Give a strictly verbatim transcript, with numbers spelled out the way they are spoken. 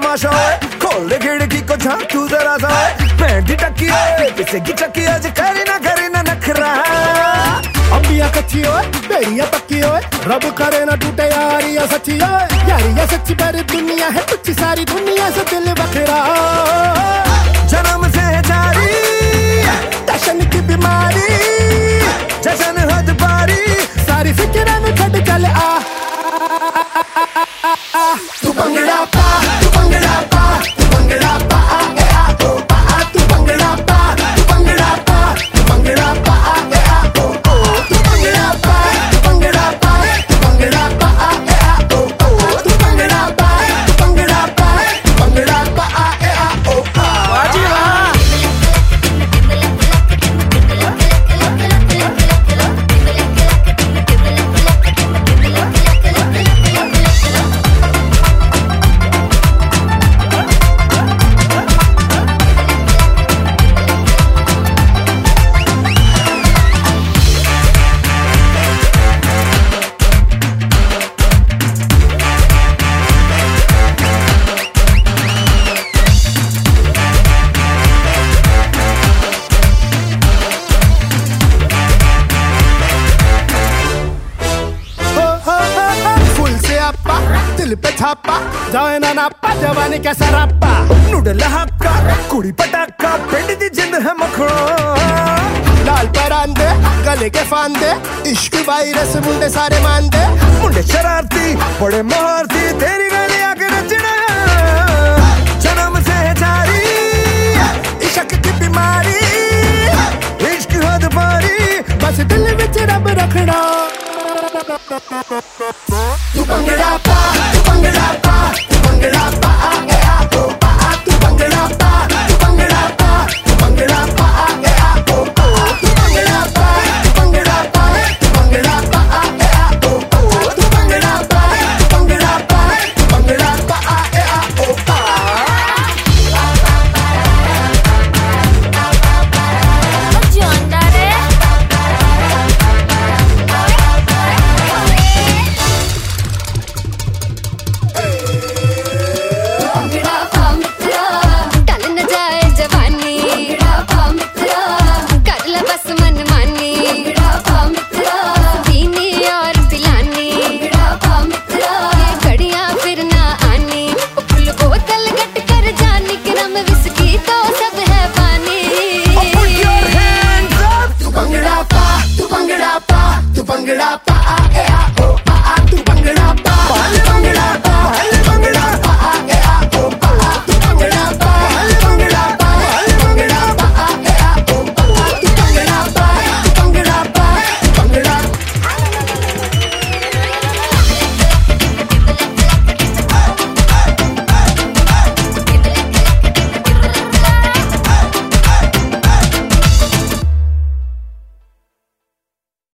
तमाशा है, खोल दे खिड़की को झांक तू जरा सा, मेहंदी टकी है किसे की चक्की आज करी ना करी ना नखरा। अंबिया कच्ची होए बेड़िया पक्की होए, रब करे ना टूटे यारियां सच्ची होए, यारियां सच्ची पर दुनिया है कुछ सारी दुनिया से दिल बखरा। जन्म से जारी टशन की बीमारी, जशन हद पारी, सारी फिक्र में छड़ चल आ। तू भंगड़ा पा, तू भंगड़ा पा, तू भंगड़ा पा, ए आ ओ पा, तू भंगड़ा पा, तू भंगड़ा पा, तू भंगड़ा पा, ए आ ओ ओ, तू भंगड़ा पा, तू भंगड़ा पा, तू भंगड़ा पा, ए आ ओ ओ, तू भंगड़ा पा, तू भंगड़ा पा, तू भंगड़ा पा, ए आ ओ ओ। वाजी वाह। दिल पे छापा जाए ना नापा, जवानी का सरापा, नूडल हक्का कुड़ी पटाखा, पेंड दी जिंद है मखो, लाल परांदे गले के फांदे, इश्क वायरस मुंडे सारे मांदे, मुंडे शरारती बड़े महारती, तेरी गली आके नचना। जन्म से जारी इश्क की बीमारी, इश्क हद पारी, बस दिल विच रब रखना। तू भंगड़ा पा, तू भंगड़ा पा, तू भंगड़ा पा, ए आ ओ पा, तू भंगड़ा पा, तू भंगड़ा पा, तू भंगड़ा पा, ए आ ओ ओ, तू भंगड़ा पा, तू भंगड़ा पा, तू भंगड़ा पा, ए आ ओ ओ, तू भंगड़ा पा, तू भंगड़ा पा, तू भंगड़ा पा, ए आ ओ पा। Bangla pa, tu bangla pa, tu bangla pa, eh ah oh.